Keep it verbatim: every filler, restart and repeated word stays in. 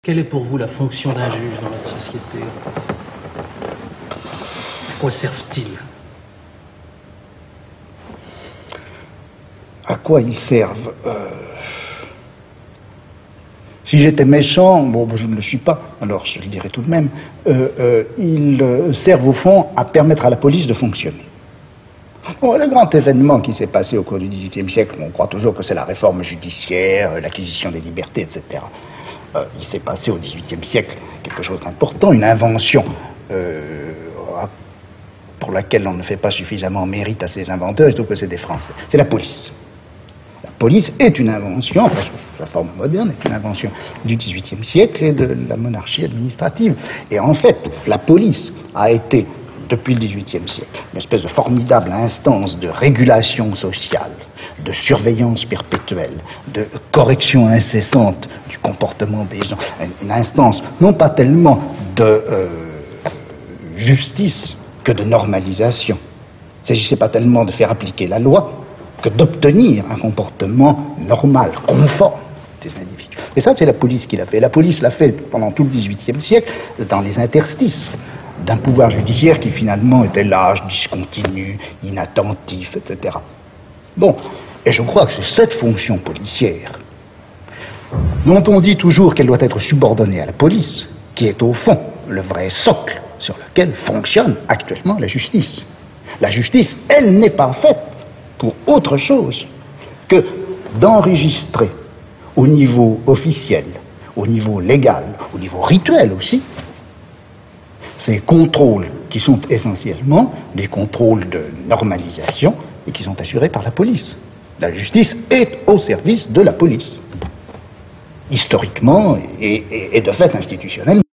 Quelle est pour vous la fonction d'un juge dans notre société? À quoi servent-ils? À quoi ils servent euh... Si j'étais méchant, bon, je ne le suis pas, alors je le dirais tout de même, euh, euh, ils euh, servent au fond à permettre à la police de fonctionner. Bon, le grand événement qui s'est passé au cours du dix-huitième siècle, on croit toujours que c'est la réforme judiciaire, l'acquisition des libertés, et cetera. Euh, il s'est passé au dix-huitième siècle quelque chose d'important, une invention euh, pour laquelle on ne fait pas suffisamment mérite à ses inventeurs, et surtout que c'est des Français. C'est la police. La police est une invention, enfin, la forme moderne est une invention du dix-huitième siècle et de la monarchie administrative. Et en fait, la police a été, depuis le dix-huitième siècle, une espèce de formidable instance de régulation sociale, de surveillance perpétuelle, de correction incessante du comportement des gens. Une instance non pas tellement de euh, justice que de normalisation. Il ne s'agissait pas tellement de faire appliquer la loi que d'obtenir un comportement normal, conforme des individus. Et ça, c'est la police qui l'a fait. La police l'a fait pendant tout le dix-huitième siècle dans les interstices d'un pouvoir judiciaire qui finalement était lâche, discontinu, inattentif, et cetera. Bon, et je crois que c'est cette fonction policière dont on dit toujours qu'elle doit être subordonnée à la police, qui est au fond le vrai socle sur lequel fonctionne actuellement la justice. La justice, elle n'est pas faite pour autre chose que d'enregistrer au niveau officiel, au niveau légal, au niveau rituel aussi, ces contrôles qui sont essentiellement des contrôles de normalisation et qui sont assurés par la police. La justice est au service de la police, historiquement et, et, et de fait institutionnellement.